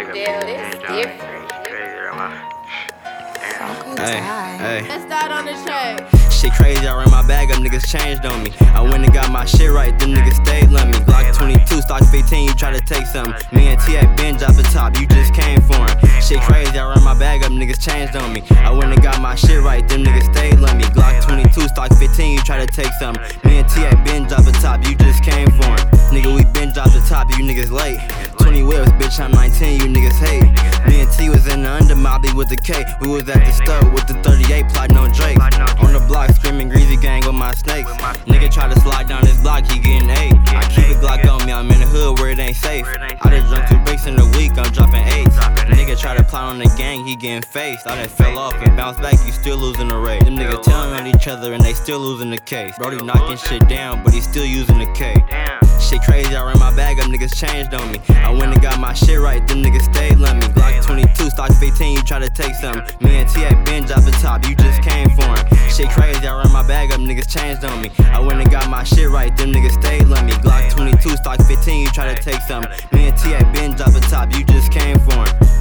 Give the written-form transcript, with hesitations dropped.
Damn, it's different. Hey. Let's start on the track. Shit crazy, I ran my bag up, niggas changed on me. I went and got my shit right, them niggas stayed love me. Glock 22, stock 15, you try to take something. Me and T at Ben drop the top, you just came for him. Shit crazy, I ran my bag up, niggas changed on me. I went and got my shit right, them niggas stayed love me. Glock 22, stock 15, you try to take something. Me and T at Ben drop the top, you just came for him. Nigga, we been dropped the top, you niggas late. 20 whips, bitch, I'm 19, you niggas hate. Me and T was in the under Molly with the K. We was at the stove with the 38 plotting on Drake. On the block screaming greasy gang with my snakes. Nigga try to slide down this block, he getting 8. I keep a Glock on me, I'm in the hood where it ain't safe. I done drunk 2 bricks in a week, I'm dropping 8s. Nigga try to plot on the gang, he getting faced. I done fell off and bounced back, you still losing the race. Them niggas telling on each other and they still losing the case. Brody knocking shit down, but he still using the K. Shit crazy, I ran my bag up, niggas changed on me. I went and got my shit right, them niggas stayed love me. Glock 22, stock 15, you try to take something. Me and T at Ben drop the top, you just came for him. Shit crazy, I ran my bag up, niggas changed on me. I went and got my shit right, them niggas stayed love me. Glock 22, stock 15, you try to take something. Me and T at Ben drop the top, you just came for him.